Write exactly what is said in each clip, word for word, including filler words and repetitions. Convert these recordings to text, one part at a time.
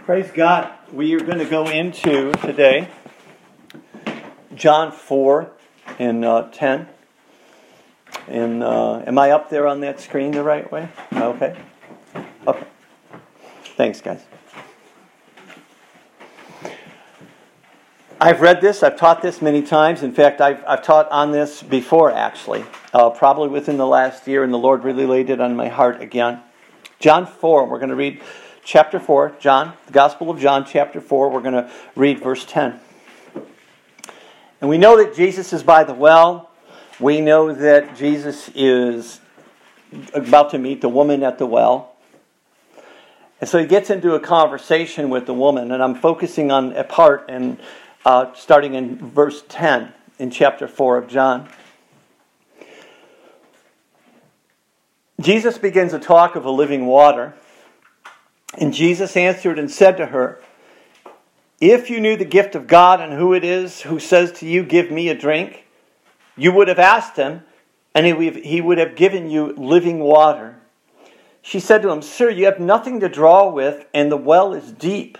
Praise God. We are going to go into today John four and uh, ten. And uh, am I up there on that screen the right way? Okay. Okay. Thanks, guys. I've read this. I've taught this many times. In fact, I've I've taught on this before, actually, uh, probably within the last year, and the Lord really laid it on my heart again. John four. We're going to read chapter four. John, the Gospel of John, chapter four. We're going to read verse ten. And we know that Jesus is by the well. We know that Jesus is about to meet the woman at the well. And so he gets into a conversation with the woman, and I'm focusing on a part and uh, starting in verse ten in chapter four of John. Jesus begins a talk of a living water, and Jesus answered and said to her, "If you knew the gift of God and who it is who says to you, 'Give me a drink,' you would have asked him, and he would have given you living water." She said to him, "Sir, you have nothing to draw with, and the well is deep.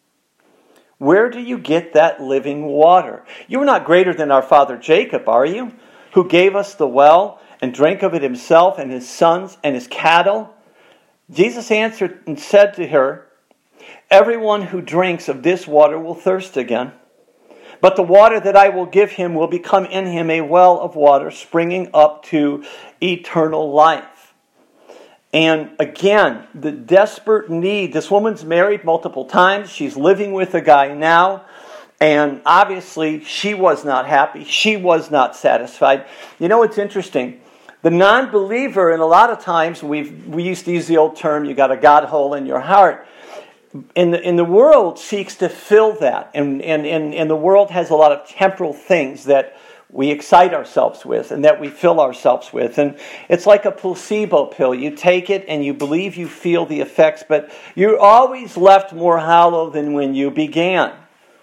Where do you get that living water? You are not greater than our father Jacob, are you? Who gave us the well and drank of it himself and his sons and his cattle?" Jesus answered and said to her, "Everyone who drinks of this water will thirst again. But the water that I will give him will become in him a well of water springing up to eternal life." And again, the desperate need. This woman's married multiple times. She's living with a guy now. And obviously, she was not happy. She was not satisfied. You know, it's interesting. The non-believer, and a lot of times, we've we used to use the old term, you got a God hole in your heart. In the, in the world seeks to fill that. And, and, and, and the world has a lot of temporal things that we excite ourselves with and that we fill ourselves with. And it's like a placebo pill. You take it and you believe you feel the effects, but you're always left more hollow than when you began.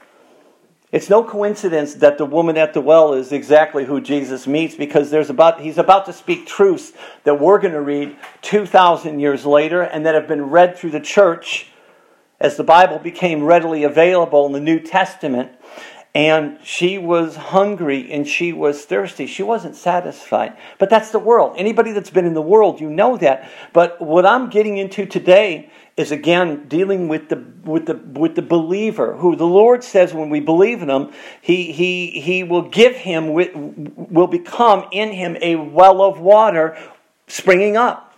It's no coincidence that the woman at the well is exactly who Jesus meets, because there's about he's about to speak truths that we're going to read two thousand years later and that have been read through the church as the Bible became readily available in the New Testament. And she was hungry and she was thirsty. She wasn't satisfied. But that's the world. Anybody that's been in the world, you know that. But what I'm getting into today is, again, dealing with the with the with the believer, who the Lord says when we believe in him, he he he will give him will become in him a well of water springing up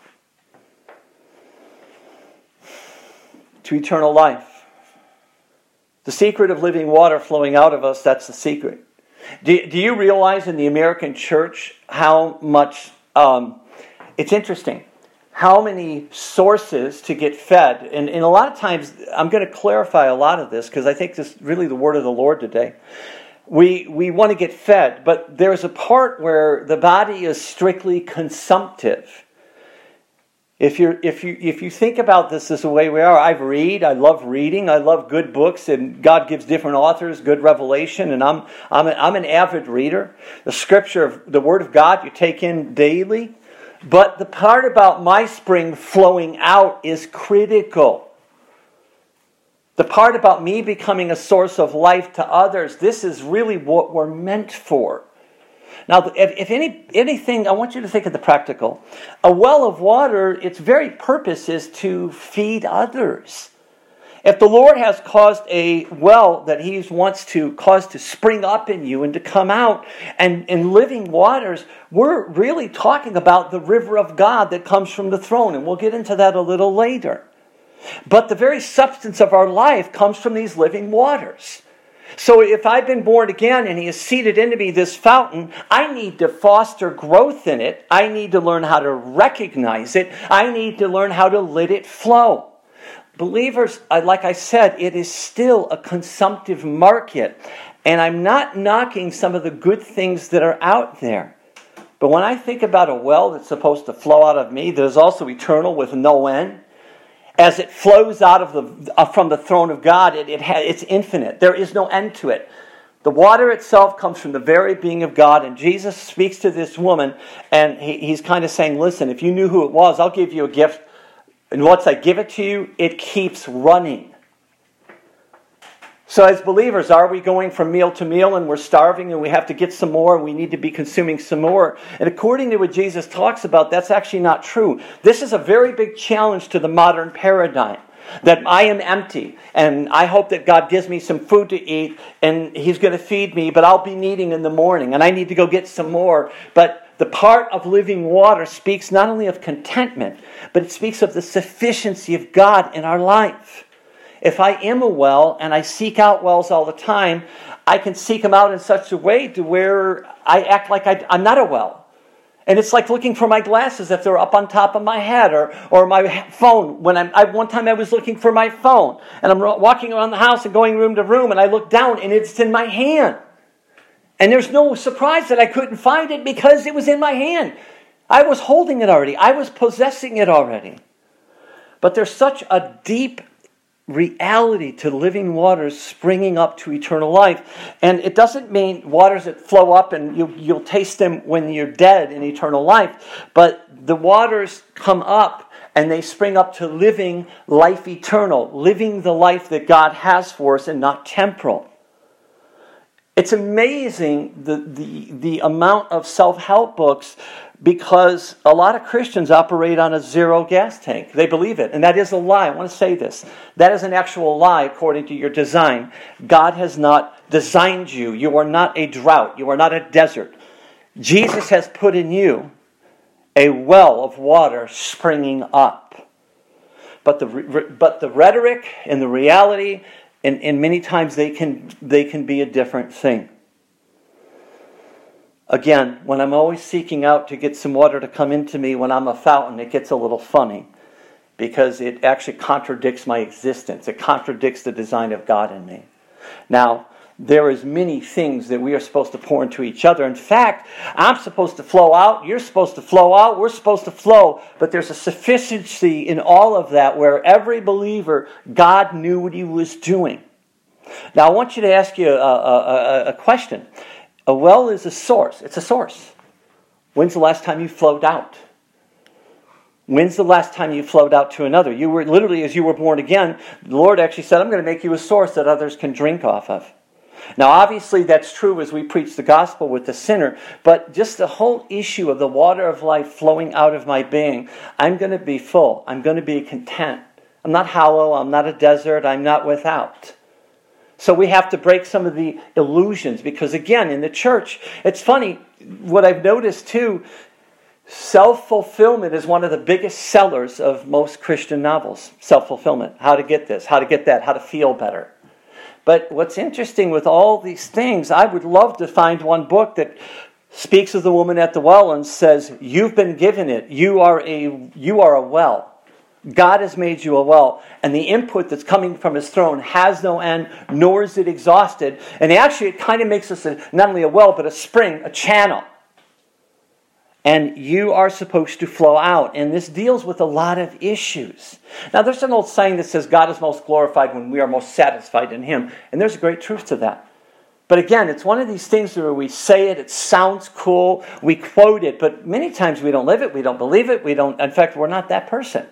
to eternal life. The secret of living water flowing out of us, that's the secret. Do, do you realize in the American church how much, um, it's interesting, how many sources to get fed. And, and a lot of times, I'm going to clarify a lot of this because I think this is really the word of the Lord today. We, we want to get fed, but there's a part where the body is strictly consumptive. If you if you if you think about this as the way we are, I read, I love reading, I love good books, and God gives different authors good revelation, and I'm I'm an, I'm an avid reader. The Scripture, the Word of God, you take in daily. But the part about my spring flowing out is critical. The part about me becoming a source of life to others, this is really what we're meant for. Now, if, if any anything, I want you to think of the practical. A well of water, its very purpose is to feed others. If the Lord has caused a well that He wants to cause to spring up in you and to come out and in living waters, we're really talking about the river of God that comes from the throne. And we'll get into that a little later. But the very substance of our life comes from these living waters. So if I've been born again and He has seeded into me this fountain, I need to foster growth in it. I need to learn how to recognize it. I need to learn how to let it flow. Believers, like I said, it is still a consumptive market. And I'm not knocking some of the good things that are out there. But when I think about a well that's supposed to flow out of me, that is also eternal with no end, as it flows out of the uh, from the throne of God, it, it ha, it's infinite. There is no end to it. The water itself comes from the very being of God, and Jesus speaks to this woman, and he, he's kind of saying, listen, if you knew who it was, I'll give you a gift, and once I give it to you, it keeps running. So as believers, are we going from meal to meal and we're starving and we have to get some more and we need to be consuming some more? And according to what Jesus talks about, that's actually not true. This is a very big challenge to the modern paradigm. That I am empty and I hope that God gives me some food to eat and He's going to feed me, but I'll be needing in the morning and I need to go get some more. But the part of living water speaks not only of contentment, but it speaks of the sufficiency of God in our life. If I am a well and I seek out wells all the time, I can seek them out in such a way to where I act like I, I'm not a well. And it's like looking for my glasses if they're up on top of my head, or or my phone. When I'm, I, one time I was looking for my phone, and I'm walking around the house and going room to room, and I look down and it's in my hand. And there's no surprise that I couldn't find it because it was in my hand. I was holding it already. I was possessing it already. But there's such a deep reality to living waters springing up to eternal life. And it doesn't mean waters that flow up and you, you'll taste them when you're dead in eternal life. But the waters come up and they spring up to living life eternal, living the life that God has for us and not temporal. It's amazing the, the, the amount of self-help books, because a lot of Christians operate on a zero gas tank. They believe it. And that is a lie. I want to say this. That is an actual lie according to your design. God has not designed you. You are not a drought. You are not a desert. Jesus has put in you a well of water springing up. But the, but the rhetoric and the reality, and, and many times they can, they can be a different thing. Again, when I'm always seeking out to get some water to come into me when I'm a fountain, it gets a little funny because it actually contradicts my existence. It contradicts the design of God in me. Now, there is many things that we are supposed to pour into each other. In fact, I'm supposed to flow out, you're supposed to flow out, we're supposed to flow, but there's a sufficiency in all of that where every believer, God knew what He was doing. Now, I want you to ask you a, a, a, a question. A well is a source. It's a source. When's the last time you flowed out? When's the last time you flowed out to another? You were literally, as you were born again, the Lord actually said, I'm going to make you a source that others can drink off of. Now, obviously, that's true as we preach the gospel with the sinner, but just the whole issue of the water of life flowing out of my being, I'm going to be full. I'm going to be content. I'm not hollow. I'm not a desert. I'm not without. So we have to break some of the illusions because, again, in the church, it's funny, what I've noticed too, self-fulfillment is one of the biggest sellers of most Christian novels. Self-fulfillment. How to get this, how to get that, how to feel better. But what's interesting with all these things, I would love to find one book that speaks of the woman at the well and says, you've been given it. You are a, you are a well. God has made you a well, and the input that's coming from His throne has no end, nor is it exhausted. And actually, it kind of makes us a, not only a well, but a spring, a channel. And you are supposed to flow out. And this deals with a lot of issues. Now, there's an old saying that says God is most glorified when we are most satisfied in Him. And there's a great truth to that. But again, it's one of these things where we say it, it sounds cool, we quote it, but many times we don't live it, we don't believe it, we don't, in fact, we're not that person.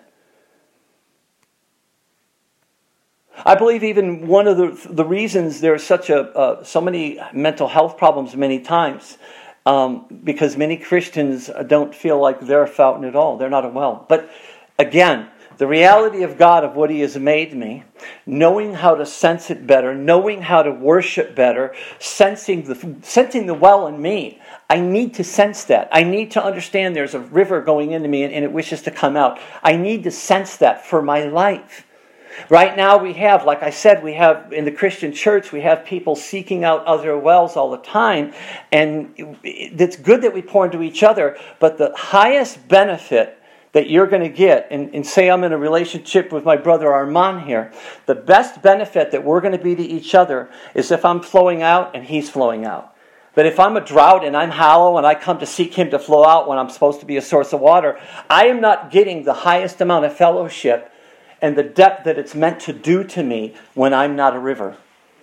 I believe even one of the the reasons there's such a uh, so many mental health problems many times um, because many Christians don't feel like they're a fountain at all. They're not a well. But again, the reality of God, of what He has made me, knowing how to sense it better, knowing how to worship better, sensing the sensing the well in me. I need to sense that. I need to understand there's a river going into me and, and it wishes to come out. I need to sense that for my life. Right now we have, like I said, we have in the Christian church, we have people seeking out other wells all the time. And it's good that we pour into each other, but the highest benefit that you're going to get, and, and say I'm in a relationship with my brother Armand here, the best benefit that we're going to be to each other is if I'm flowing out and he's flowing out. But if I'm a drought and I'm hollow and I come to seek Him to flow out when I'm supposed to be a source of water, I am not getting the highest amount of fellowship and the depth that it's meant to do to me when I'm not a river.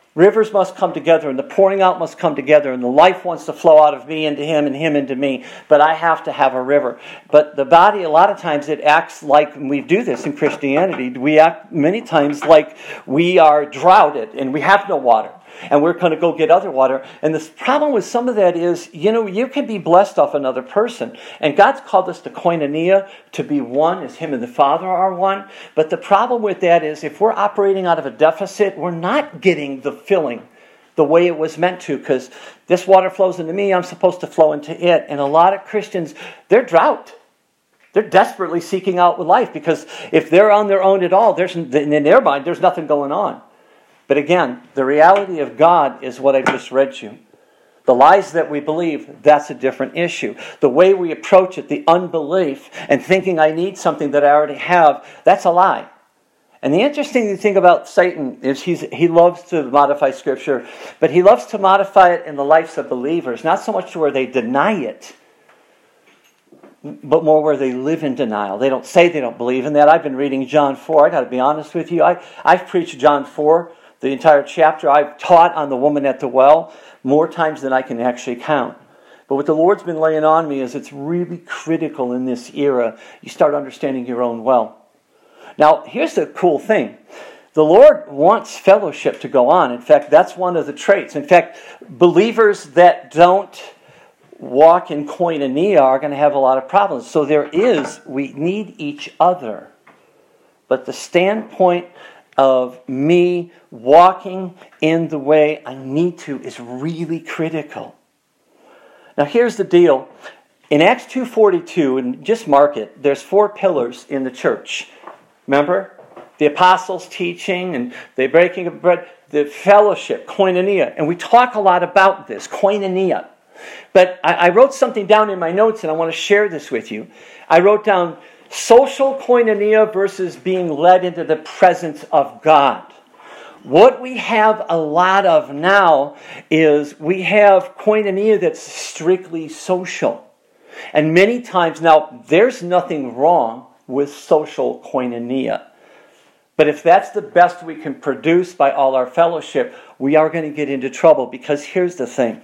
Rivers must come together, and the pouring out must come together, and the life wants to flow out of me into him and him into me. But I have to have a river. But the body, a lot of times, it acts like, and we do this in Christianity, we act many times like we are droughted and we have no water. And we're going to go get other water. And the problem with some of that is, you know, you can be blessed off another person. And God's called us to koinonia, to be one as Him and the Father are one. But the problem with that is if we're operating out of a deficit, we're not getting the filling the way it was meant to. Because this water flows into me, I'm supposed to flow into it. And a lot of Christians, they're drought. They're desperately seeking out life. Because if they're on their own at all, there's in their mind, there's nothing going on. But again, the reality of God is what I just read you. The lies that we believe, that's a different issue. The way we approach it, the unbelief, and thinking I need something that I already have, that's a lie. And the interesting thing about Satan is he's, he loves to modify Scripture, but he loves to modify it in the lives of believers, not so much to where they deny it, but more where they live in denial. They don't say they don't believe in that. I've been reading John four. I got to be honest with you. I, I've preached John four. The entire chapter. I've taught on the woman at the well more times than I can actually count. But what the Lord's been laying on me is it's really critical in this era. You start understanding your own well. Now, here's the cool thing. The Lord wants fellowship to go on. In fact, that's one of the traits. In fact, believers that don't walk in koinonia are going to have a lot of problems. So there is, we need each other. But the standpoint of me walking in the way I need to is really critical. Now here's the deal. In Acts two forty-two, and just mark it, there's four pillars in the church. Remember? The apostles' teaching and the breaking of bread, the fellowship, koinonia. And we talk a lot about this, koinonia. But I, I wrote something down in my notes and I want to share this with you. I wrote down social koinonia versus being led into the presence of God. What we have a lot of now is we have koinonia that's strictly social. And many times now, there's nothing wrong with social koinonia. But if that's the best we can produce by all our fellowship, we are going to get into trouble. Because here's the thing.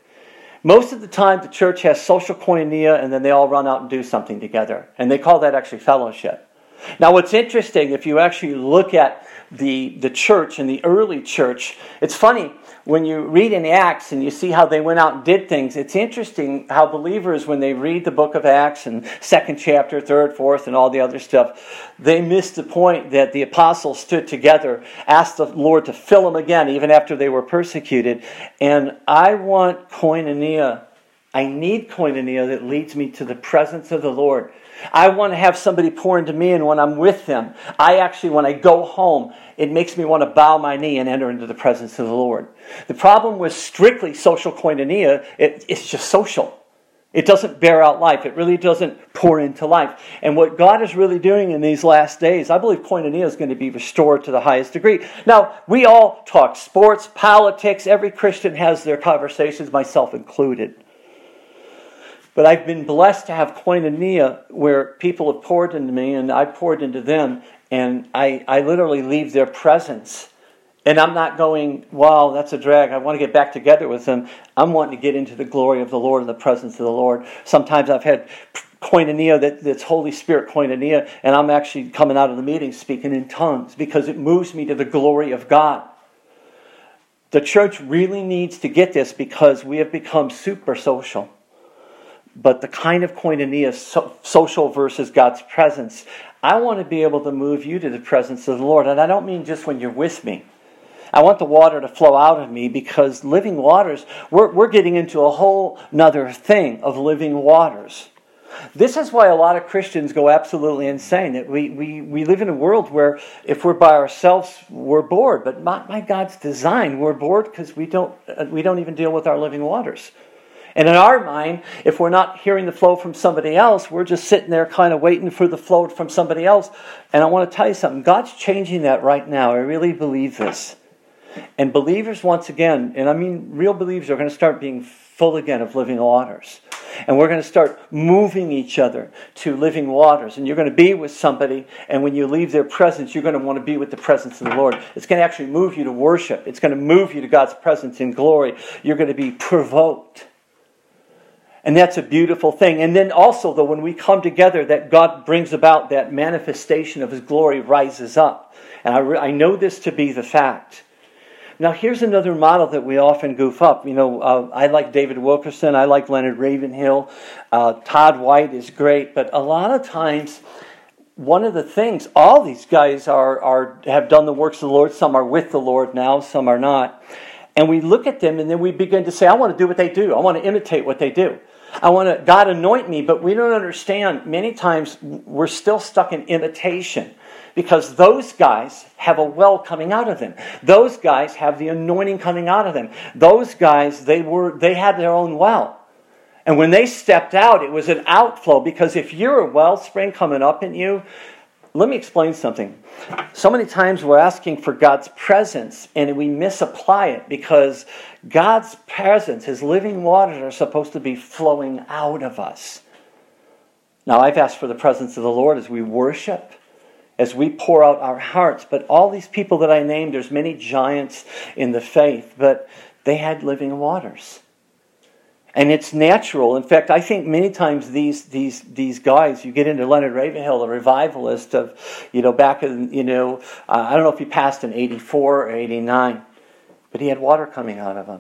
Most of the time, the church has social koinonia, and then they all run out and do something together. And they call that actually fellowship. Now, what's interesting, if you actually look at the, the church and the early church, it's funny, when you read in Acts and you see how they went out and did things, it's interesting how believers, when they read the book of Acts and second chapter, third, fourth, and all the other stuff, they miss the point that the apostles stood together, asked the Lord to fill them again, even after they were persecuted. And I want koinonia. I need koinonia that leads me to the presence of the Lord. I want to have somebody pour into me, and when I'm with them, I actually, when I go home, it makes me want to bow my knee and enter into the presence of the Lord. The problem with strictly social koinonia, it, it's just social. It doesn't bear out life. It really doesn't pour into life. And what God is really doing in these last days, I believe koinonia is going to be restored to the highest degree. Now, we all talk sports, politics. Every Christian has their conversations, myself included. But I've been blessed to have koinonia where people have poured into me and I poured into them. And I, I literally leave their presence. And I'm not going, wow, that's a drag. I want to get back together with them. I'm wanting to get into the glory of the Lord and the presence of the Lord. Sometimes I've had koinonia that, that's Holy Spirit koinonia. And I'm actually coming out of the meeting speaking in tongues because it moves me to the glory of God. The church really needs to get this because we have become super social. But the kind of koinonia, so, social versus God's presence, I want to be able to move you to the presence of the Lord. And I don't mean just when you're with me. I want the water to flow out of me because living waters, we're, we're getting into a whole nother thing of living waters. This is why a lot of Christians go absolutely insane. That we, we, we live in a world where if we're by ourselves, we're bored. But by, by God's design, we're bored because we don't, we don't even deal with our living waters. And in our mind, if we're not hearing the flow from somebody else, we're just sitting there kind of waiting for the flow from somebody else. And I want to tell you something. God's changing that right now. I really believe this. And believers, once again, and I mean real believers, are going to start being full again of living waters. And we're going to start moving each other to living waters. And you're going to be with somebody, and when you leave their presence, you're going to want to be with the presence of the Lord. It's going to actually move you to worship. It's going to move you to God's presence in glory. You're going to be provoked. And that's a beautiful thing. And then also, though, when we come together, that God brings about that manifestation of His glory rises up. And I, re- I know this to be the fact. Now, here's another model that we often goof up. You know, uh, I like David Wilkerson. I like Leonard Ravenhill. Uh, Todd White is great. But a lot of times, one of the things, all these guys are, are have done the works of the Lord. Some are with the Lord now, some are not. And we look at them and then we begin to say, I want to do what they do. I want to imitate what they do. I want to, God anoint me, but we don't understand. Many times we're still stuck in imitation because those guys have a well coming out of them. Those guys have the anointing coming out of them. Those guys, they were, they had their own well. And when they stepped out, it was an outflow, because if you're a wellspring coming up in you, let me explain something. So many times we're asking for God's presence and we misapply it, because God's presence, His living waters, are supposed to be flowing out of us. Now, I've asked for the presence of the Lord as we worship, as we pour out our hearts. But all these people that I named, there's many giants in the faith, but they had living waters. And it's natural. In fact, I think many times these these these guys, you get into Leonard Ravenhill, a revivalist of, you know, back in, you know, uh, I don't know if he passed in eighty-four or eighty-nine, but he had water coming out of him.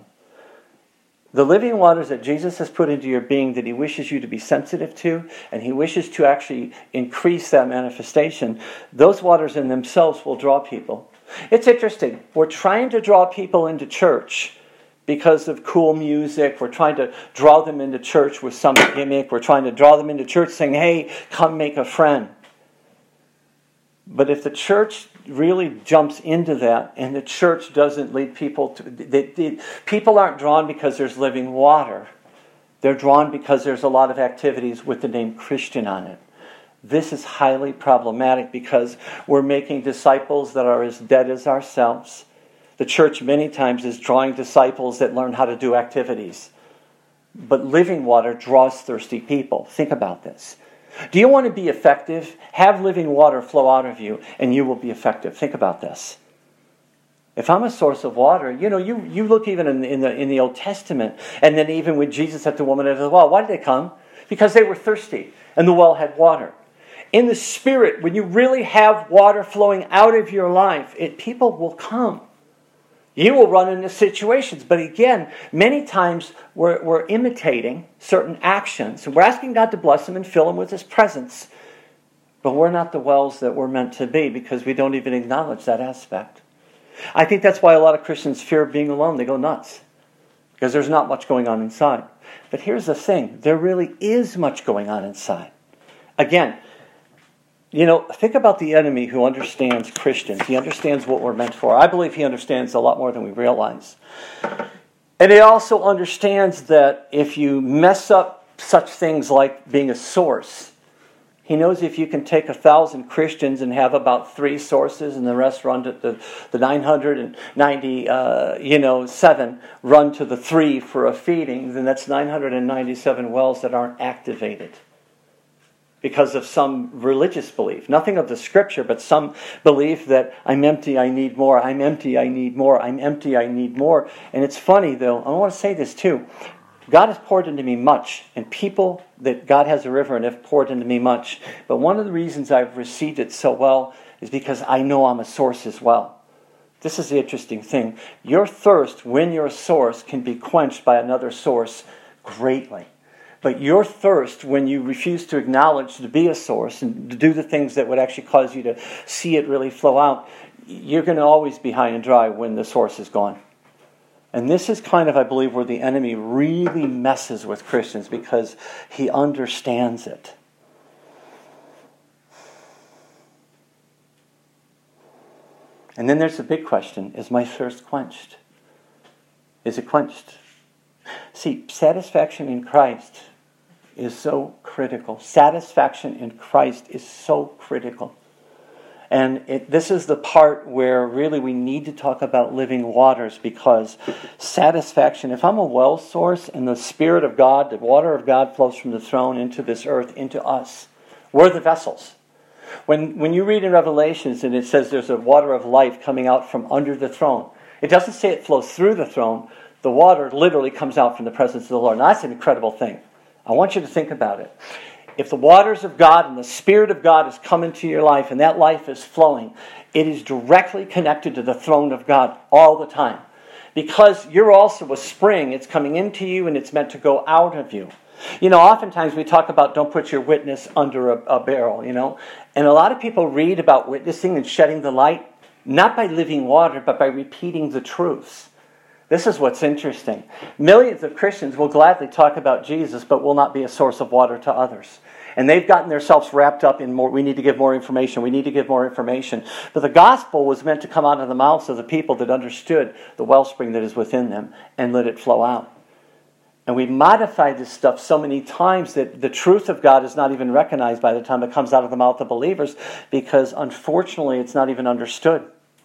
The living waters that Jesus has put into your being, that He wishes you to be sensitive to, and He wishes to actually increase that manifestation, those waters in themselves will draw people. It's interesting. We're trying to draw people into church because of cool music. We're trying to draw them into church with some gimmick. We're trying to draw them into church saying, hey, come make a friend. But if the church really jumps into that, and the church doesn't lead people to... They, they, people aren't drawn because there's living water. They're drawn because there's a lot of activities with the name Christian on it. This is highly problematic because we're making disciples that are as dead as ourselves. The church many times is drawing disciples that learn how to do activities. But living water draws thirsty people. Think about this. Do you want to be effective? Have living water flow out of you and you will be effective. Think about this. If I'm a source of water, you know, you, you look even in, in, the, in the Old Testament, and then even with Jesus at the woman at the well, why did they come? Because they were thirsty and the well had water. In the Spirit, when you really have water flowing out of your life, it, people will come. You will run into situations. But again, many times we're, we're imitating certain actions. And we're asking God to bless them and fill them with His presence. But we're not the wells that we're meant to be, because we don't even acknowledge that aspect. I think that's why a lot of Christians fear being alone. They go nuts. Because there's not much going on inside. But here's the thing. There really is much going on inside. Again, you know, think about the enemy who understands Christians. He understands what we're meant for. I believe he understands a lot more than we realize. And he also understands that if you mess up such things like being a source, he knows if you can take a thousand Christians and have about three sources and the rest run to the, the nine hundred ninety, uh, you know, seven run to the three for a feeding, then that's nine hundred ninety-seven wells that aren't activated. Because of some religious belief. Nothing of the Scripture, but some belief that I'm empty, I need more. I'm empty, I need more. I'm empty, I need more. And it's funny, though. I want to say this, too. God has poured into me much. And people that God has a river and have poured into me much. But one of the reasons I've received it so well is because I know I'm a source as well. This is the interesting thing. Your thirst, when you're a source, can be quenched by another source greatly. But your thirst, when you refuse to acknowledge to be a source and to do the things that would actually cause you to see it really flow out, you're going to always be high and dry when the source is gone. And this is kind of, I believe, where the enemy really messes with Christians, because he understands it. And then there's the big question, is my thirst quenched? Is it quenched? See, satisfaction in Christ is so critical. Satisfaction in Christ is so critical. And it, this is the part where really we need to talk about living waters, because satisfaction, if I'm a well source and the Spirit of God, the water of God flows from the throne into this earth, into us, we're the vessels. When, when you read in Revelations and it says there's a water of life coming out from under the throne, it doesn't say it flows through the throne. The water literally comes out from the presence of the Lord. Now that's an incredible thing. I want you to think about it. If the waters of God and the Spirit of God has come into your life and that life is flowing, it is directly connected to the throne of God all the time. Because you're also a spring. It's coming into you and it's meant to go out of you. You know, oftentimes we talk about don't put your witness under a, a barrel, you know. And a lot of people read about witnessing and shedding the light, not by living water, but by repeating the truths. This is what's interesting. Millions of Christians will gladly talk about Jesus, but will not be a source of water to others. And they've gotten themselves wrapped up in more, we need to give more information, we need to give more information. But the gospel was meant to come out of the mouths of the people that understood the wellspring that is within them and let it flow out. And we modified this stuff so many times that the truth of God is not even recognized by the time it comes out of the mouth of believers, because unfortunately it's not even understood.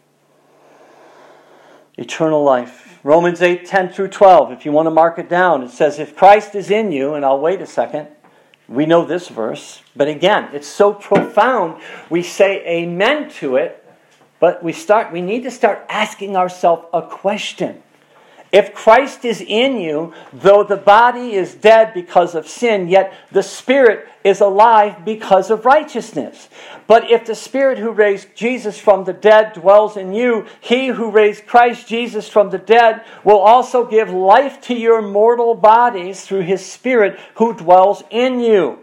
Eternal life. Romans eight, ten through twelve, if you want to mark it down, it says, if Christ is in you, and I'll wait a second, we know this verse, but again, it's so profound, we say amen to it, but we start. we need to start asking ourselves a question. If Christ is in you, though the body is dead because of sin, yet the Spirit is alive because of righteousness. But if the Spirit who raised Jesus from the dead dwells in you, He who raised Christ Jesus from the dead will also give life to your mortal bodies through His Spirit who dwells in you.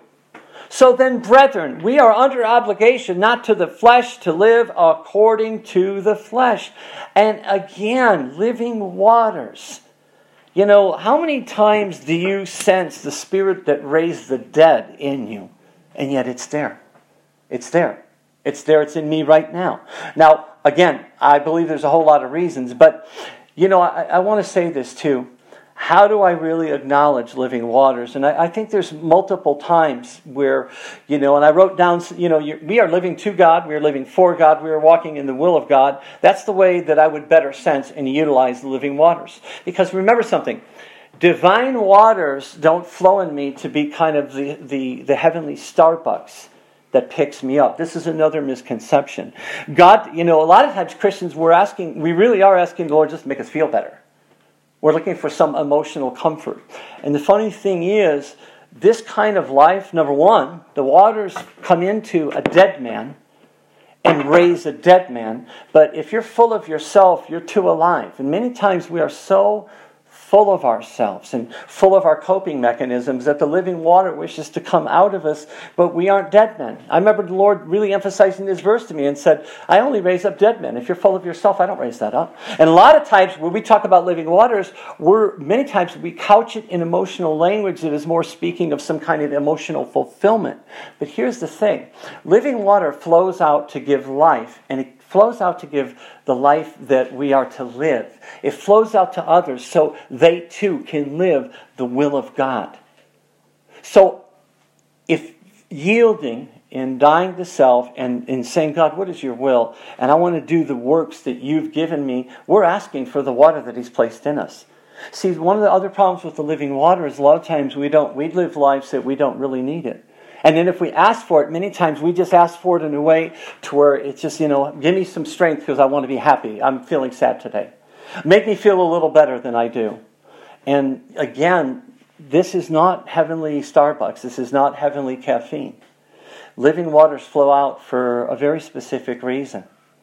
So then, brethren, we are under obligation not to the flesh to live according to the flesh. And again, living waters. You know, how many times do you sense the Spirit that raised the dead in you? And yet it's there. It's there. It's there. It's in me right now. Now, again, I believe there's a whole lot of reasons. But, you know, I, I want to say this too. How do I really acknowledge living waters? And I, I think there's multiple times where, you know, and I wrote down, you know, you're, we are living to God, we are living for God, we are walking in the will of God. That's the way that I would better sense and utilize the living waters. Because remember something, divine waters don't flow in me to be kind of the, the, the heavenly Starbucks that picks me up. This is another misconception. God, you know, a lot of times Christians, we're asking, we really are asking the Lord just to make us feel better. We're looking for some emotional comfort. And the funny thing is, this kind of life, number one, the waters come into a dead man and raise a dead man. But if you're full of yourself, you're too alive. And many times we are so full of ourselves and full of our coping mechanisms that the living water wishes to come out of us, but we aren't dead men. I remember the Lord really emphasizing this verse to me and said, I only raise up dead men. If you're full of yourself, I don't raise that up. And a lot of times when we talk about living waters, we're many times we couch it in emotional language that is more speaking of some kind of emotional fulfillment. But here's the thing. Living water flows out to give life, and it flows out to give the life that we are to live. It flows out to others so they too can live the will of God. So if yielding and dying to self and, and saying, God, what is your will? And I want to do the works that you've given me, we're asking for the water that He's placed in us. See, one of the other problems with the living water is a lot of times we don't, we live lives that we don't really need it. And then if we ask for it, many times we just ask for it in a way to where it's just, you know, give me some strength because I want to be happy. I'm feeling sad today. Make me feel a little better than I do. And again, this is not heavenly Starbucks. This is not heavenly caffeine. Living waters flow out for a very specific reason.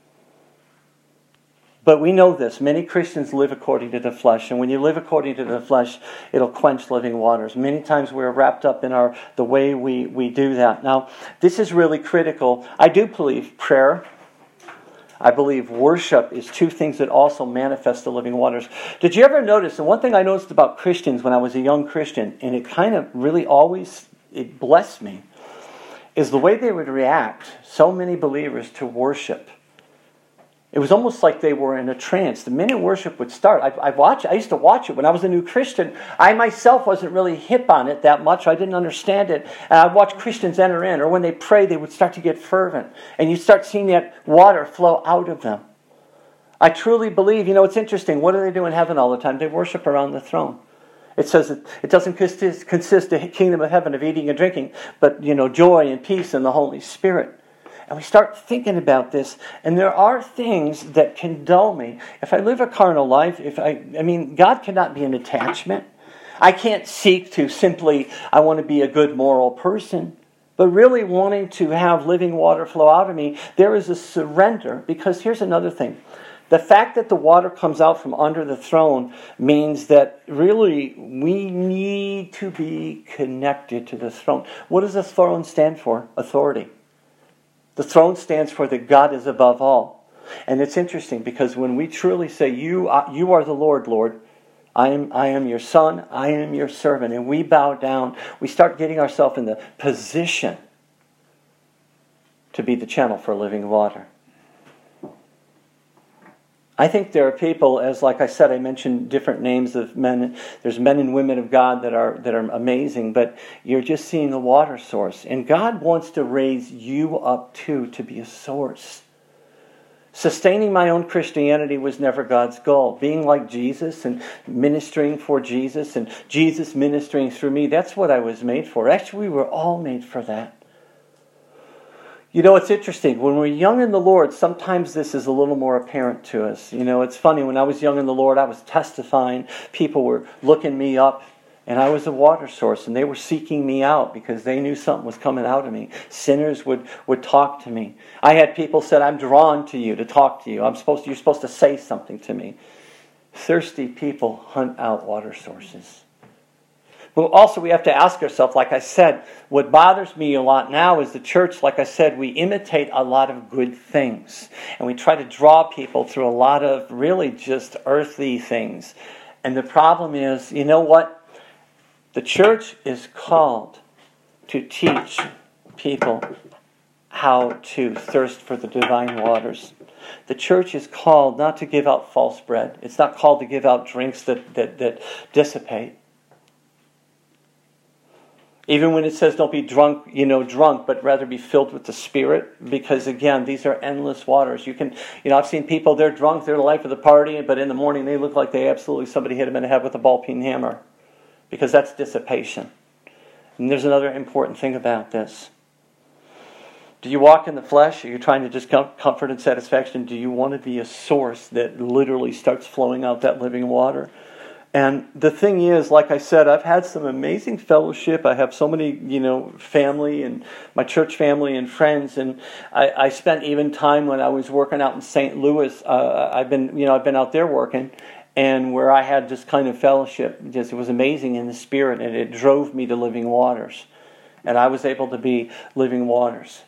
But we know this. Many Christians live according to the flesh. And when you live according to the flesh, it'll quench living waters. Many times we're wrapped up in our the way we, we do that. Now, this is really critical. I do believe prayer, I believe worship is two things that also manifest the living waters. Did you ever notice, and one thing I noticed about Christians when I was a young Christian, and it kind of really always, it blessed me, is the way they would react, so many believers, to worship. It was almost like they were in a trance. The minute worship would start, I, I watched. I used to watch it when I was a new Christian. I myself wasn't really hip on it that much. I didn't understand it. And I'd watch Christians enter in, or when they pray, they would start to get fervent, and you start seeing that water flow out of them. I truly believe. You know, it's interesting. What do they do in heaven all the time? They worship around the throne. It says that it doesn't consist, consist the kingdom of heaven of eating and drinking, but you know, joy and peace in the Holy Spirit. And we start thinking about this, and there are things that can dull me. If I live a carnal life, if I, I mean, God cannot be an attachment. I can't seek to simply, I want to be a good moral person, but really wanting to have living water flow out of me. There is a surrender, because here's another thing. The fact that the water comes out from under the throne means that really we need to be connected to the throne. What does the throne stand for? Authority. The throne stands for that God is above all. And it's interesting because when we truly say, you are, you are the Lord, Lord, I am, I am your son, I am your servant, and we bow down, we start getting ourselves in the position to be the channel for living water. I think there are people, as like I said, I mentioned different names of men. There's men and women of God that are that are amazing, but you're just seeing a water source. And God wants to raise you up too to be a source. Sustaining my own Christianity was never God's goal. Being like Jesus and ministering for Jesus and Jesus ministering through me, that's what I was made for. Actually, we were all made for that. You know, it's interesting. When we're young in the Lord, sometimes this is a little more apparent to us. You know, it's funny. When I was young in the Lord, I was testifying. People were looking me up, and I was a water source, and they were seeking me out because they knew something was coming out of me. Sinners would, would talk to me. I had people said, I'm drawn to you to talk to you. I'm supposed to, you're supposed to say something to me. Thirsty people hunt out water sources. But also we have to ask ourselves, like I said, what bothers me a lot now is the church, like I said, we imitate a lot of good things. And we try to draw people through a lot of really just earthly things. And the problem is, you know what? The church is called to teach people how to thirst for the divine waters. The church is called not to give out false bread. It's not called to give out drinks that, that, that dissipate. Even when it says don't be drunk, you know, drunk, but rather be filled with the Spirit. Because again, these are endless waters. You can, you know, I've seen people, they're drunk, they're the life of the party, but in the morning they look like they absolutely, somebody hit them in the head with a ball-peen hammer. Because that's dissipation. And there's another important thing about this. Do you walk in the flesh? Are you trying to just comfort and satisfaction? Do you want to be a source that literally starts flowing out that living water? And the thing is, like I said, I've had some amazing fellowship. I have so many, you know, family and my church family and friends. And I, I spent even time when I was working out in Saint Louis. Uh, I've been, you know, I've been out there working, and where I had this kind of fellowship. Just it was amazing in the Spirit, and it drove me to living waters. And I was able to be living waters.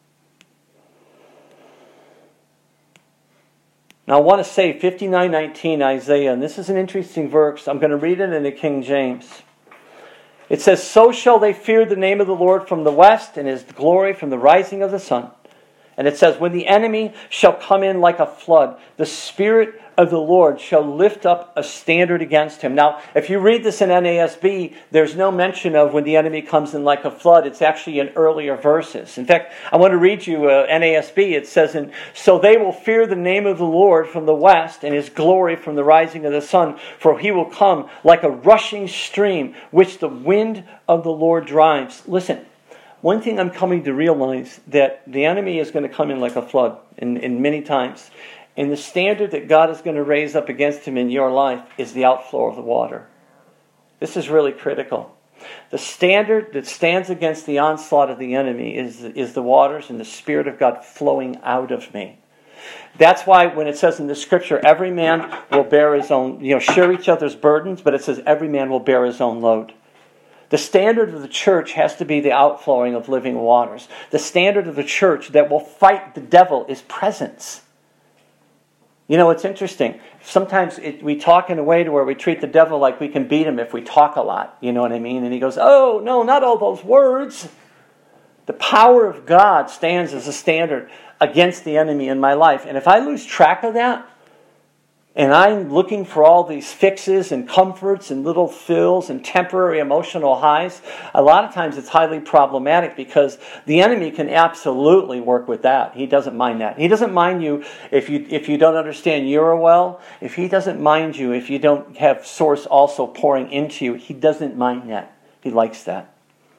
Now I want to say fifty-nine nineteen Isaiah, and this is an interesting verse. I'm going to read it in the King James. It says, "So shall they fear the name of the Lord from the west, and His glory from the rising of the sun." And it says, "When the enemy shall come in like a flood, the Spirit of the Lord shall lift up a standard against him." Now, if you read this in N A S B, there's no mention of when the enemy comes in like a flood. It's actually in earlier verses. In fact, I want to read you uh, N A S B. It says, in, "So they will fear the name of the Lord from the west, and His glory from the rising of the sun. For He will come like a rushing stream, which the wind of the Lord drives." Listen, one thing I'm coming to realize, that the enemy is going to come in like a flood, in, in many times. And the standard that God is going to raise up against him in your life is the outflow of the water. This is really critical. The standard that stands against the onslaught of the enemy is, is the waters and the Spirit of God flowing out of me. That's why when it says in the Scripture, every man will bear his own, you know, share each other's burdens, but it says every man will bear his own load. The standard of the church has to be the outflowing of living waters. The standard of the church that will fight the devil is presence. You know, it's interesting. Sometimes it, we talk in a way to where we treat the devil like we can beat him if we talk a lot. You know what I mean? And he goes, "Oh, no, not all those words." The power of God stands as a standard against the enemy in my life. And if I lose track of that, and I'm looking for all these fixes and comforts and little fills and temporary emotional highs, a lot of times it's highly problematic because the enemy can absolutely work with that. He doesn't mind that. He doesn't mind you if you if you don't understand Euro well. If he doesn't mind you if you don't have source also pouring into you, he doesn't mind that. He likes that.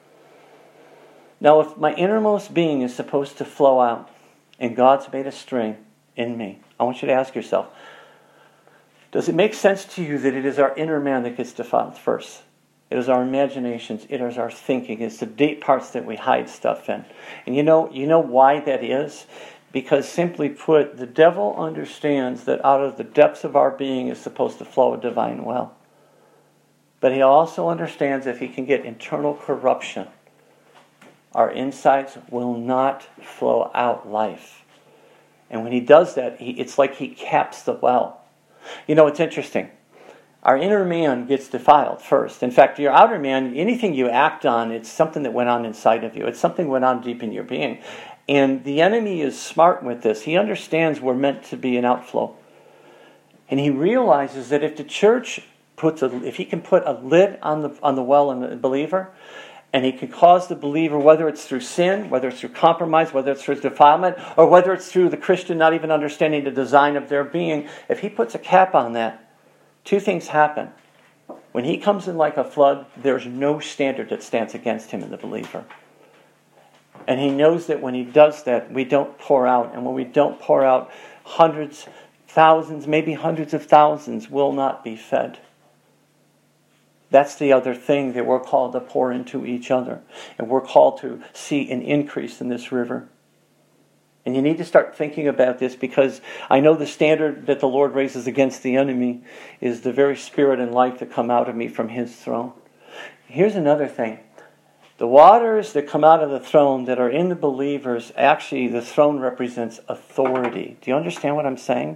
Now, if my innermost being is supposed to flow out and God's made a string in me, I want you to ask yourself, does it make sense to you that it is our inner man that gets defiled first? It is our imaginations. It is our thinking. It's the deep parts that we hide stuff in. And you know, you know why that is? Because simply put, the devil understands that out of the depths of our being is supposed to flow a divine well. But he also understands if he can get internal corruption, our insides will not flow out life. And when he does that, he, it's like he caps the well. You know, it's interesting. Our inner man gets defiled first. In fact, your outer man, anything you act on, it's something that went on inside of you. It's something that went on deep in your being. And the enemy is smart with this. He understands we're meant to be an outflow. And he realizes that if the church puts a, if he can put a lid on the on the well in the believer, and he can cause the believer, whether it's through sin, whether it's through compromise, whether it's through defilement, or whether it's through the Christian not even understanding the design of their being, if he puts a cap on that, two things happen. When he comes in like a flood, there's no standard that stands against him in the believer. And he knows that when he does that, we don't pour out. And when we don't pour out, hundreds, thousands, maybe hundreds of thousands will not be fed. That's the other thing that we're called to pour into each other. And we're called to see an increase in this river. And you need to start thinking about this because I know the standard that the Lord raises against the enemy is the very spirit and life that come out of me from his throne. Here's another thing. The waters that come out of the throne that are in the believers, actually the throne represents authority. Do you understand what I'm saying?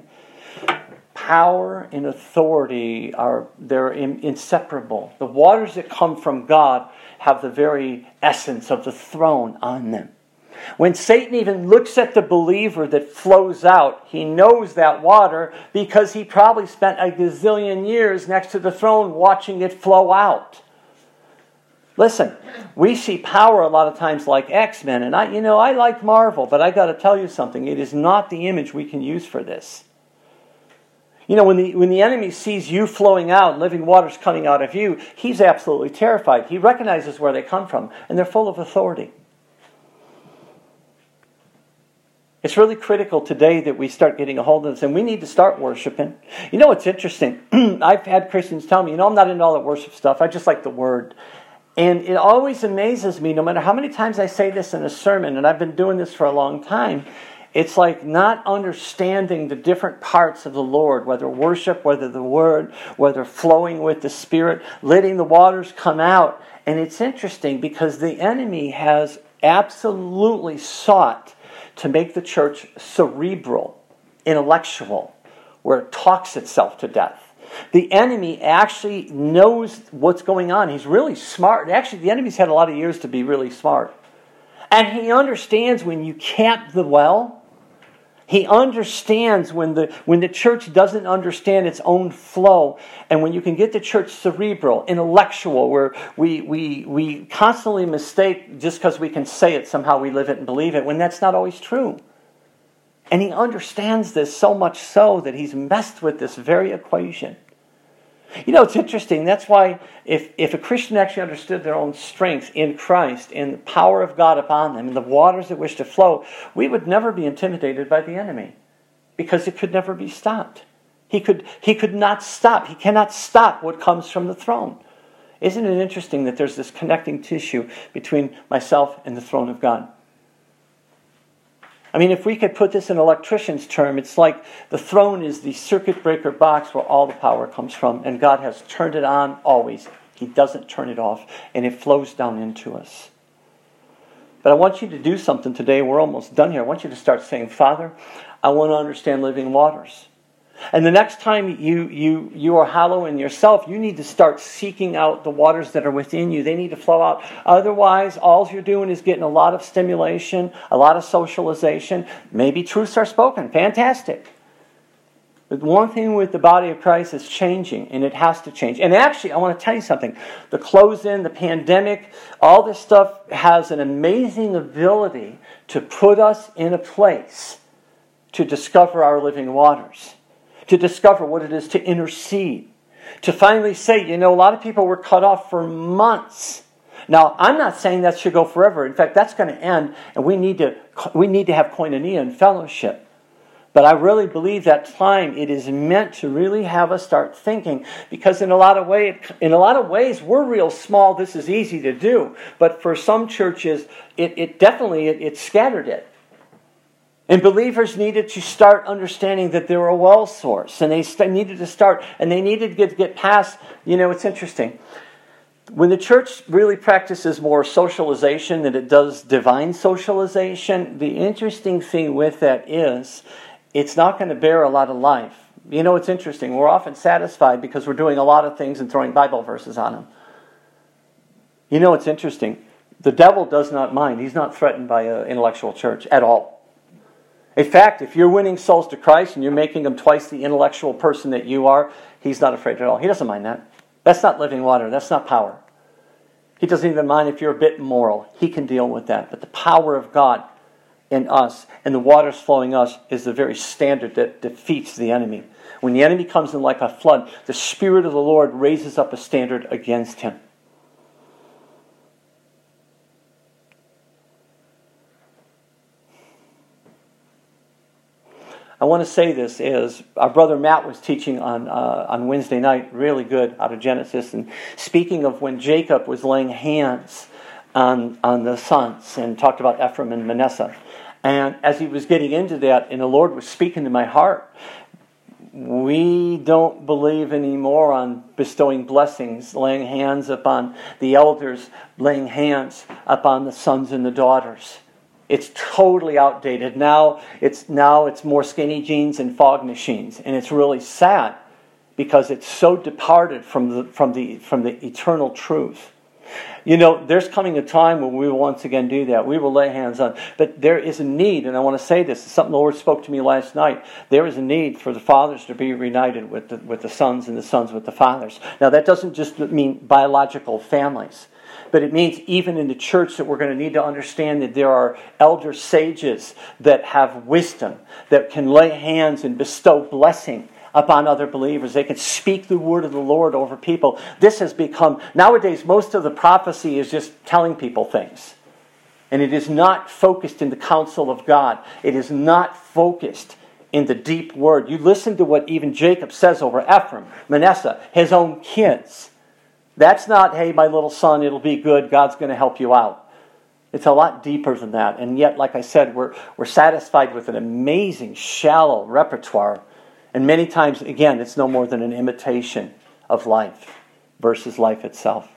Power and authority are they're inseparable. The waters that come from God have the very essence of the throne on them. When Satan even looks at the believer that flows out, he knows that water because he probably spent a gazillion years next to the throne watching it flow out. Listen, we see power a lot of times like X-Men, and I, you know, I like Marvel, but I got to tell you something. It is not the image we can use for this. You know, when the when the enemy sees you flowing out, living waters coming out of you, he's absolutely terrified. He recognizes where they come from, and they're full of authority. It's really critical today that we start getting a hold of this, and we need to start worshiping. You know, it's interesting. I've had Christians tell me, you know, I'm not into all that worship stuff. I just like the Word. And it always amazes me, no matter how many times I say this in a sermon, and I've been doing this for a long time, it's like not understanding the different parts of the Lord, whether worship, whether the Word, whether flowing with the Spirit, letting the waters come out. And it's interesting because the enemy has absolutely sought to make the church cerebral, intellectual, where it talks itself to death. The enemy actually knows what's going on. He's really smart. Actually, the enemy's had a lot of years to be really smart. And he understands when you cap the well. He understands when the when the church doesn't understand its own flow, and when you can get the church cerebral, intellectual, where we we we constantly mistake just because we can say it, somehow we live it and believe it, when that's not always true. And he understands this so much so that he's messed with this very equation. You know, it's interesting. That's why if, if a Christian actually understood their own strength in Christ and the power of God upon them and the waters that wish to flow, we would never be intimidated by the enemy because it could never be stopped. He could, he could not stop. He cannot stop what comes from the throne. Isn't it interesting that there's this connecting tissue between myself and the throne of God? I mean, if we could put this in an electrician's term, it's like the throne is the circuit breaker box where all the power comes from, and God has turned it on always. He doesn't turn it off, and it flows down into us. But I want you to do something today. We're almost done here. I want you to start saying, Father, I want to understand living waters. And the next time you, you, you are hollow in yourself, you need to start seeking out the waters that are within you. They need to flow out. Otherwise, all you're doing is getting a lot of stimulation, a lot of socialization. Maybe truths are spoken. Fantastic. But one thing with the body of Christ is changing, and it has to change. And actually, I want to tell you something. The close-in, the pandemic, all this stuff has an amazing ability to put us in a place to discover our living waters, to discover what it is to intercede, to finally say, you know, a lot of people were cut off for months. Now, I'm not saying that should go forever. In fact, that's going to end, and we need to we need to have koinonia and fellowship. But I really believe that time it is meant to really have us start thinking, because in a lot of way, in a lot of ways, we're real small. This is easy to do, but for some churches, it, it definitely it, it scattered it. And believers needed to start understanding that they were a well source, and they st- needed to start, and they needed to get, get past. You know, it's interesting. When the church really practices more socialization than it does divine socialization, the interesting thing with that is it's not going to bear a lot of life. You know, it's interesting. We're often satisfied because we're doing a lot of things and throwing Bible verses on them. You know, it's interesting. The devil does not mind. He's not threatened by an intellectual church at all. In fact, if you're winning souls to Christ and you're making them twice the intellectual person that you are, he's not afraid at all. He doesn't mind that. That's not living water. That's not power. He doesn't even mind if you're a bit immoral. He can deal with that. But the power of God in us and the waters flowing us is the very standard that defeats the enemy. When the enemy comes in like a flood, the Spirit of the Lord raises up a standard against him. I want to say this is our brother Matt was teaching on uh, on Wednesday night, really good, out of Genesis, and speaking of when Jacob was laying hands on on the sons and talked about Ephraim and Manasseh. And as he was getting into that, and the Lord was speaking to my heart, we don't believe anymore on bestowing blessings, laying hands upon the elders, laying hands upon the sons and the daughters. It's totally outdated. Now it's now it's more skinny jeans and fog machines, and it's really sad because it's so departed from the from the from the eternal truth. You know, there's coming a time when we will once again do that. We will lay hands on. But there is a need, and I want to say this. It's something the Lord spoke to me last night. There is a need for the fathers to be reunited with the, with the sons and the sons with the fathers. Now, that doesn't just mean biological families. But it means even in the church that we're going to need to understand that there are elder sages that have wisdom, that can lay hands and bestow blessing upon other believers. They can speak the word of the Lord over people. This has become, nowadays, most of the prophecy is just telling people things. And it is not focused in the counsel of God. It is not focused in the deep word. You listen to what even Jacob says over Ephraim, Manasseh, his own kids. That's not, hey, my little son, it'll be good, God's going to help you out. It's a lot deeper than that. And yet, like I said, we're, we're satisfied with an amazing, shallow repertoire. And many times, again, it's no more than an imitation of life versus life itself.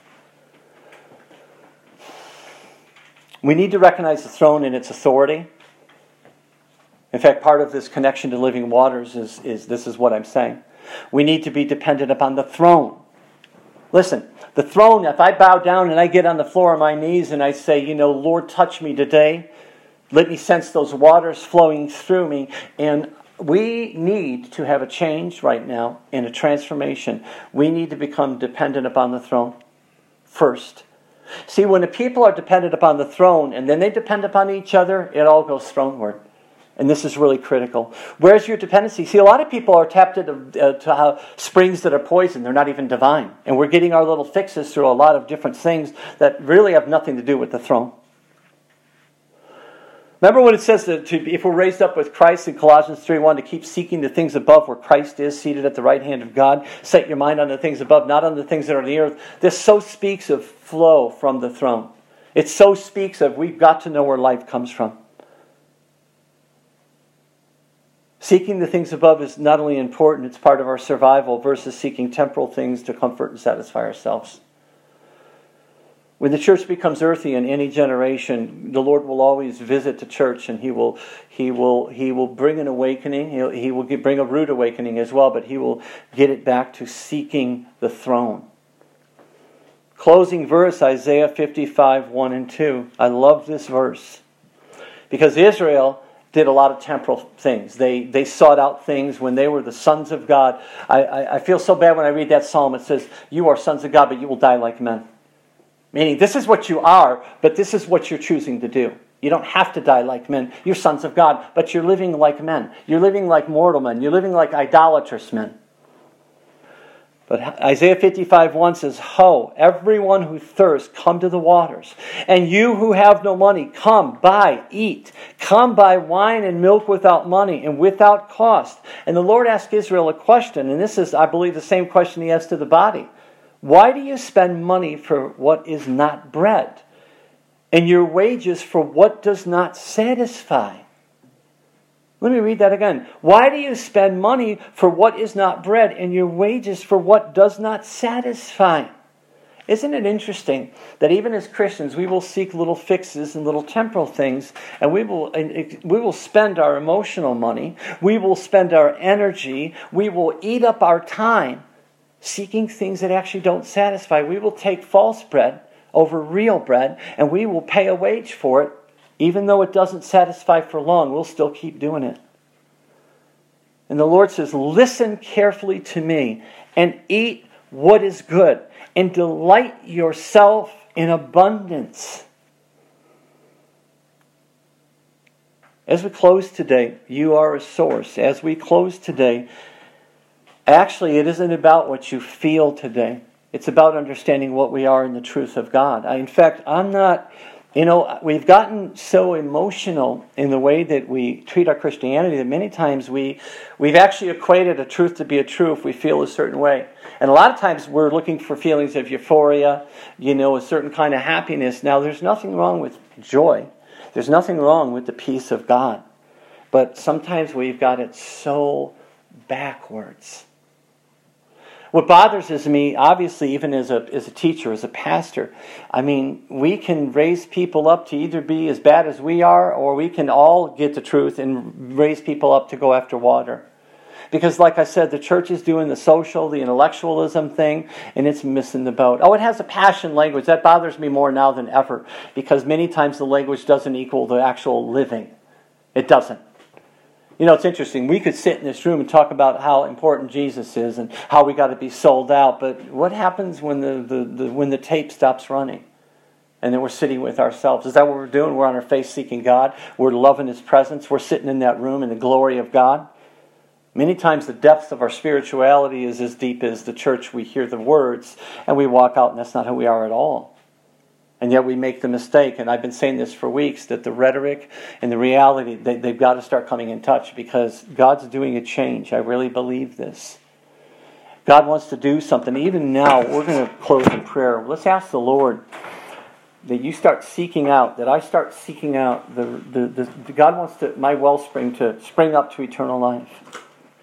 We need to recognize the throne in its authority. In fact, part of this connection to living waters is, is this is what I'm saying. We need to be dependent upon the throne. Listen, the throne, if I bow down and I get on the floor on my knees and I say, you know, Lord, touch me today. Let me sense those waters flowing through me. And we need to have a change right now and a transformation. We need to become dependent upon the throne first. See, when the people are dependent upon the throne and then they depend upon each other, it all goes throneward. And this is really critical. Where's your dependency? See, a lot of people are tapped into uh, to uh, springs that are poison. They're not even divine. And we're getting our little fixes through a lot of different things that really have nothing to do with the throne. Remember when it says that to, if we're raised up with Christ in Colossians three one, to keep seeking the things above where Christ is, seated at the right hand of God. Set your mind on the things above, not on the things that are on the earth. This so speaks of flow from the throne. It so speaks of we've got to know where life comes from. Seeking the things above is not only important, it's part of our survival versus seeking temporal things to comfort and satisfy ourselves. When the church becomes earthy in any generation, the Lord will always visit the church, and He will, He will, He will bring an awakening. He'll, he will get, bring a rude awakening as well, but He will get it back to seeking the throne. Closing verse, Isaiah fifty-five, one and two. I love this verse because Israel did a lot of temporal things. They they sought out things when they were the sons of God. I, I, I feel so bad when I read that psalm. It says, "You are sons of God, but you will die like men." Meaning, this is what you are, but this is what you're choosing to do. You don't have to die like men. You're sons of God, but you're living like men. You're living like mortal men. You're living like idolatrous men. But Isaiah fifty-five, one says, "Ho, everyone who thirsts, come to the waters. And you who have no money, come, buy, eat. Come buy wine and milk without money and without cost." And the Lord asked Israel a question, and this is, I believe, the same question He asked to the body. "Why do you spend money for what is not bread, and your wages for what does not satisfy?" Let me read that again. "Why do you spend money for what is not bread, and your wages for what does not satisfy?" Isn't it interesting that even as Christians we will seek little fixes and little temporal things, and we will we will spend our emotional money, we will spend our energy, we will eat up our time seeking things that actually don't satisfy. We will take false bread over real bread, and we will pay a wage for it. Even though it doesn't satisfy for long, we'll still keep doing it. And the Lord says, "Listen carefully to me and eat what is good, and delight yourself in abundance." As we close today, you are a source. As we close today, actually, it isn't about what you feel today. It's about understanding what we are in the truth of God. I, in fact, I'm not, you know, we've gotten so emotional in the way that we treat our Christianity that many times we, we've actually equated a truth to be a truth if we feel a certain way. And a lot of times we're looking for feelings of euphoria, you know, a certain kind of happiness. Now, there's nothing wrong with joy. There's nothing wrong with the peace of God. But sometimes we've got it so backwards. What bothers is me, obviously, even as a as a teacher, as a pastor, I mean, we can raise people up to either be as bad as we are, or we can all get the truth and raise people up to go after water. Because, like I said, the church is doing the social, the intellectualism thing, and it's missing the boat. Oh, it has a passion language. That bothers me more now than ever, because many times the language doesn't equal the actual living. It doesn't. You know, it's interesting. We could sit in this room and talk about how important Jesus is and how we got to be sold out. But what happens when the, the, the when the tape stops running and then we're sitting with ourselves? Is that what we're doing? We're on our face seeking God. We're loving His presence. We're sitting in that room in the glory of God. Many times the depth of our spirituality is as deep as the church. We hear the words and we walk out, and that's not who we are at all. And yet we make the mistake, and I've been saying this for weeks, that the rhetoric and the reality, they, they've got to start coming in touch, because God's doing a change. I really believe this. God wants to do something. Even now, we're going to close in prayer. Let's ask the Lord that you start seeking out, that I start seeking out, the, the, the, the God wants to, my wellspring to spring up to eternal life.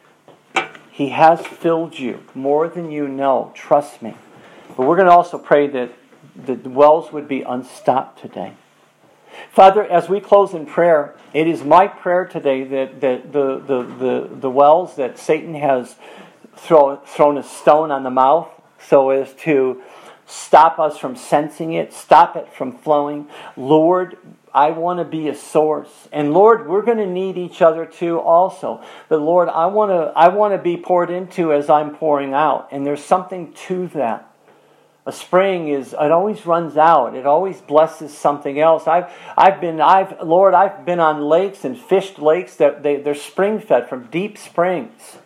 He has filled you more than you know. Trust me. But we're going to also pray that the wells would be unstopped today. Father, as we close in prayer, it is my prayer today that, that the, the, the, the wells that Satan has throw, thrown a stone on the mouth so as to stop us from sensing it, stop it from flowing. Lord, I want to be a source. And Lord, we're going to need each other too also. But Lord, I want to I want to be poured into as I'm pouring out. And there's something to that. A spring is, it always runs out. It always blesses something else. I've I've been I've Lord, I've been on lakes and fished lakes that they, they're spring fed from deep springs.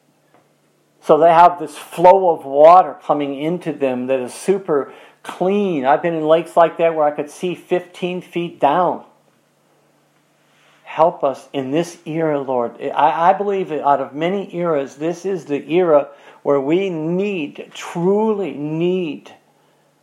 So they have this flow of water coming into them that is super clean. I've been in lakes like that where I could see fifteen feet down. Help us in this era, Lord. I, I believe that out of many eras, this is the era where we need, truly need,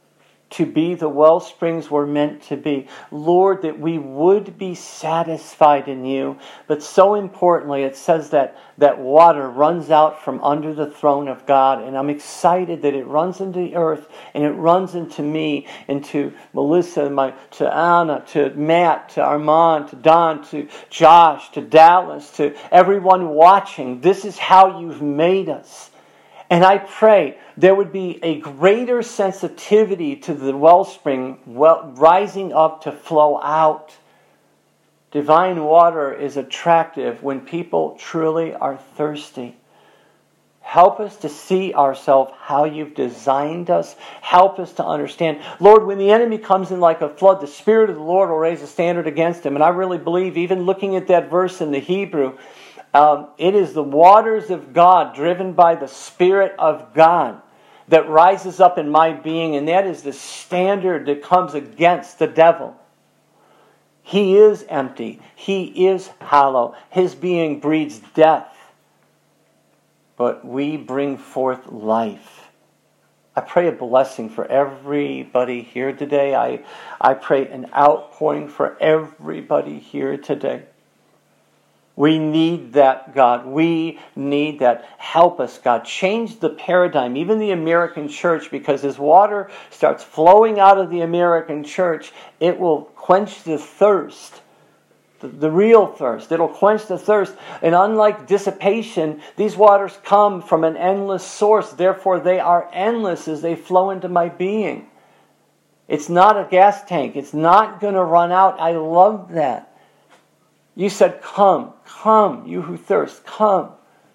to be the well springs we're meant to be. Lord, that we would be satisfied in you. But so importantly, it says that that water runs out from under the throne of God. And I'm excited that it runs into the earth and it runs into me, into Melissa, my, to Anna, to Matt, to Armand, to Don, to Josh, to Dallas, to everyone watching. This is how you've made us. And I pray there would be a greater sensitivity to the wellspring well, rising up to flow out. Divine water is attractive when people truly are thirsty. Help us to see ourselves how you've designed us. Help us to understand. Lord, when the enemy comes in like a flood, the Spirit of the Lord will raise a standard against him. And I really believe, even looking at that verse in the Hebrew, Um, it is the waters of God, driven by the Spirit of God, that rises up in my being, and that is the standard that comes against the devil. He is empty. He is hollow. His being breeds death. But we bring forth life. I pray a blessing for everybody here today. I, I pray an outpouring for everybody here today. We need that, God. We need that. Help us, God. Change the paradigm, even the American church, because as water starts flowing out of the American church, it will quench the thirst, the, the real thirst. It'll quench the thirst. And unlike dissipation, these waters come from an endless source. Therefore, they are endless as they flow into my being. It's not a gas tank. It's not going to run out. I love that. You said, come, come, you who thirst, come.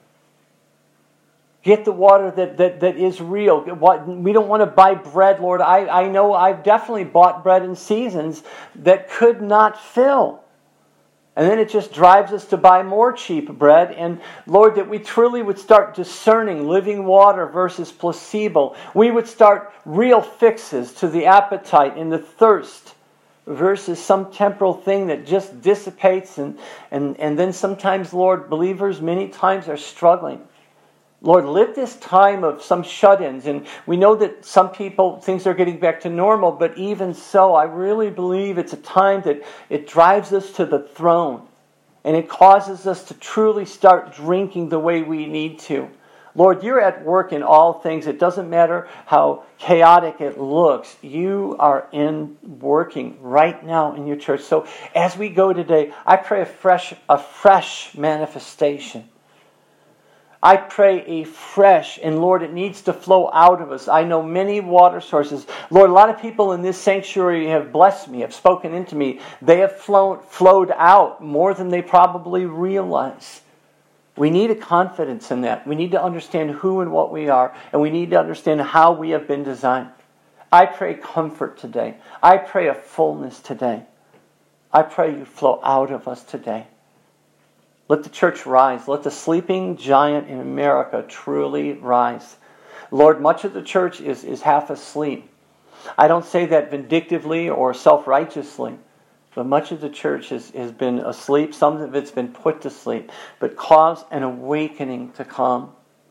Get the water that, that, that is real. We don't want to buy bread, Lord. I, I know I've definitely bought bread in seasons that could not fill. And then it just drives us to buy more cheap bread. And Lord, that we truly would start discerning living water versus placebo. We would start real fixes to the appetite and the thirst versus some temporal thing that just dissipates. And, and, and then sometimes, Lord, believers many times are struggling. Lord, lift this time of some shut-ins. And we know that some people, things are getting back to normal. But even so, I really believe it's a time that it drives us to the throne. And it causes us to truly start drinking the way we need to. Lord, you're at work in all things. It doesn't matter how chaotic it looks. You are in working right now in your church. So as we go today, I pray a fresh, a fresh manifestation. I pray a fresh, and Lord, it needs to flow out of us. I know many water sources. Lord, a lot of people in this sanctuary have blessed me, have spoken into me. They have flown, flowed out more than they probably realize. We need a confidence in that. We need to understand who and what we are, and we need to understand how we have been designed. I pray comfort today. I pray a fullness today. I pray you flow out of us today. Let the church rise. Let the sleeping giant in America truly rise. Lord, much of the church is, is half asleep. I don't say that vindictively or self-righteously. But much of the church has, has been asleep. Some of it's been put to sleep. But cause an awakening to come.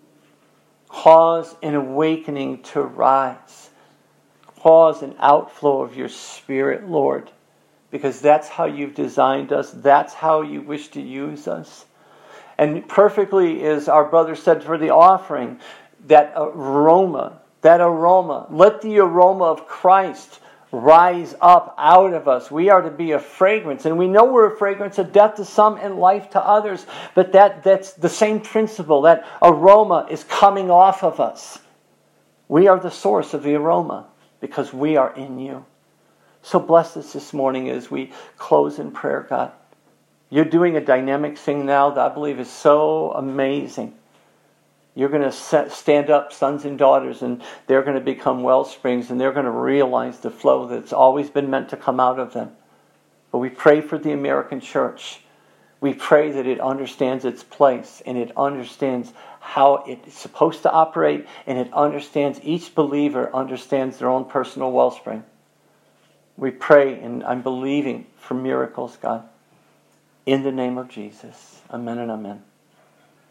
Cause an awakening to rise. Cause an outflow of your Spirit, Lord. Because that's how you've designed us. That's how you wish to use us. And perfectly, as our brother said for the offering, that aroma, that aroma. Let the aroma of Christ rise up out of us. We are to be a fragrance. And we know we're a fragrance of death to some and life to others. But that, that's the same principle. That aroma is coming off of us. We are the source of the aroma because we are in you. So bless us this morning as we close in prayer, God. You're doing a dynamic thing now that I believe is so amazing. You're going to set, stand up sons and daughters, and they're going to become well springs, and they're going to realize the flow that's always been meant to come out of them. But we pray for the American church. We pray that it understands its place, and it understands how it's supposed to operate, and it understands, each believer understands their own personal wellspring. We pray, and I'm believing for miracles, God. In the name of Jesus. Amen and amen.